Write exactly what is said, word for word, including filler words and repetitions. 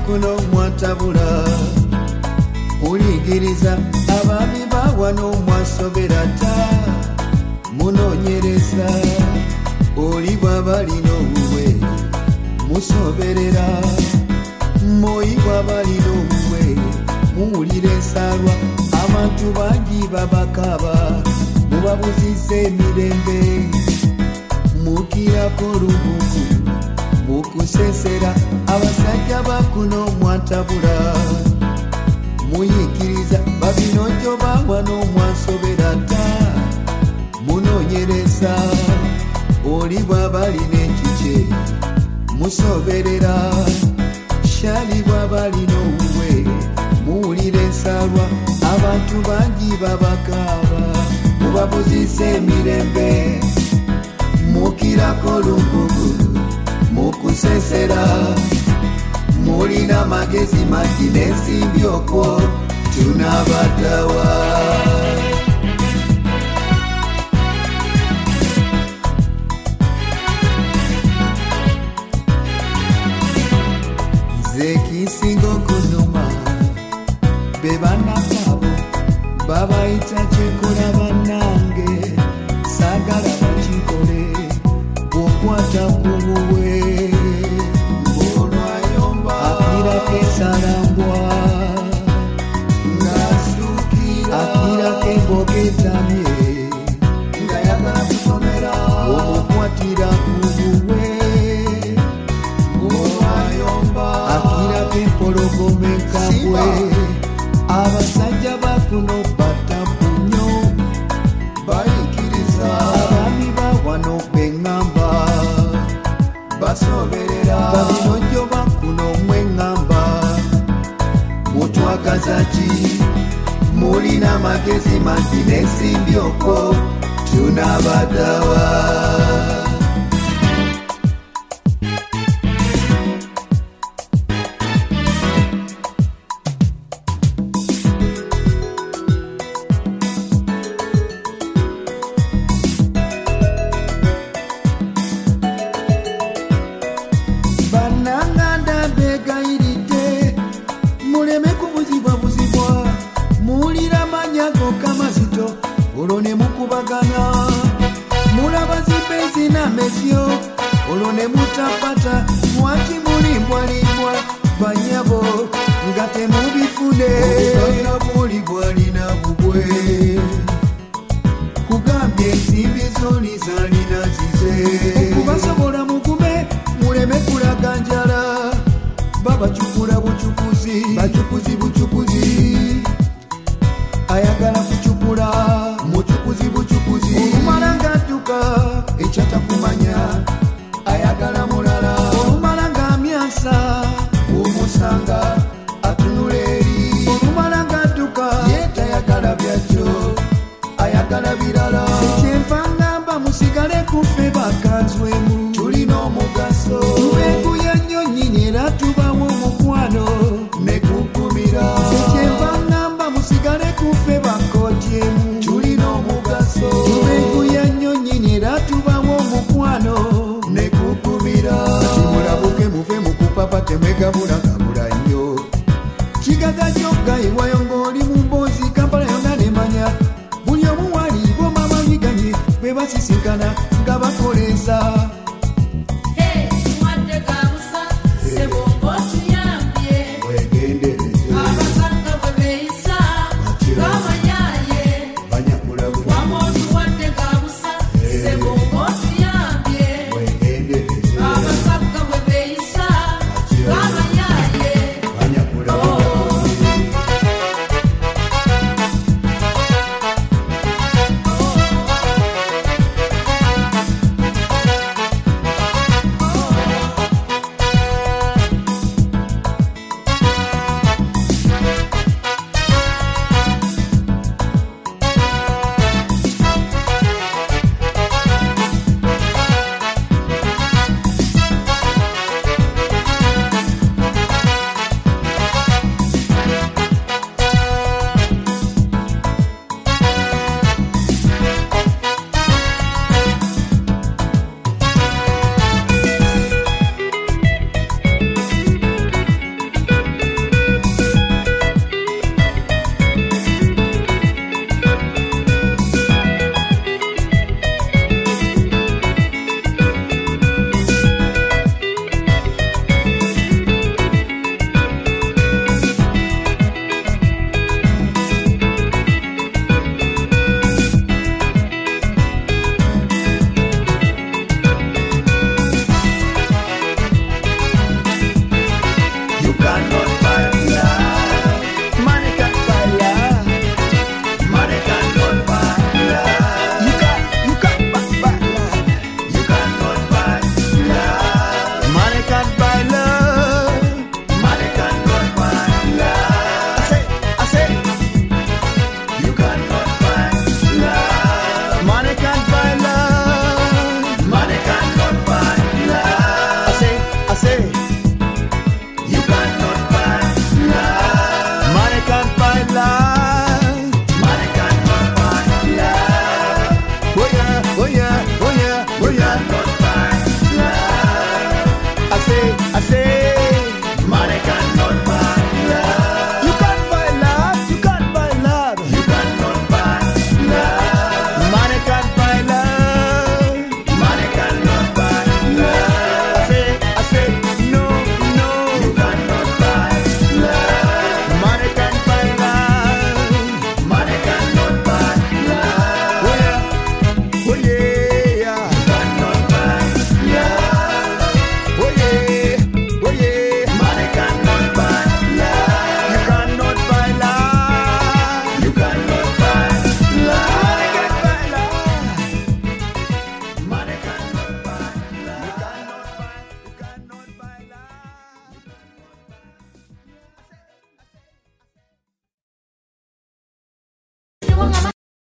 bakuno mwatabula uligiriza abaami bawano mwasobera ta munonyereza oli bwabalina obuwe musoberera moyi bwabalina obuwe muwulira ensalwa abantu bangi babakaba mubabuziza emirembe mukirako lubuku mukusesera abasajja bakuno mwatabula muyikiriza babinojo bawano mwasobera ta munonyereza oli bwabalina ekike musoberera shali bwabalina obuwe muwulira ensalwa abantu bangi babakaba mubabuziza emirembe mukirako lubuku mukusesera mulina magezi mangi n'ensimbi okwo tunabatawa nze kisinga okunuma be banakabo babayita kyekola bannange saagala bakikole bw'okwata ku buwe akira kesarambwa akira kebogetamye omukwatira kubuwe akira kempologomekabwe abasajja bakuno batapunyo bayikiriza abaami bawano beŋŋamba basoberera babinojo bakuno mweŋŋamba mutwagaza ki mulina magezi mangi n'ensimbi okwo tunabadawa olone mukubagana mulaba zipezi na mesyo olone mutapata mwaki mulimbwalimbwa banyabo nga temubifune buli bwalina bubwe kugambye ensimbi zoni zalina zize kubasobola mugume muleme kulaga njala babacukula bucukuzi bacukuzi bucukuzi ayagala kucukula mucukuzi bucukuzi omumalanga adduka ekyatakumanya ayagala mulala omumalanga amyansa omusanga atunula eri omumalanga adduka yetayagala byajjo ayagala birala ekyenva ngamba musigale kufe bakanzwemu tulina omugaso tubengu ya nnyo nnyini era tubawo omukwano nekukumira ekyenva ngamba musigale kufe bakotyemu tulina omugaso tubenguya nnyo nnyini era tubawo omukwano nekukubira timulabuke muve mukupapa temwegabulagabula nnyo kigaga kyokka ewayo ng'oli mu mboozi kampala yonna nemanya buli omu wali boma banyiganye bwe basisinkana nga bakoleza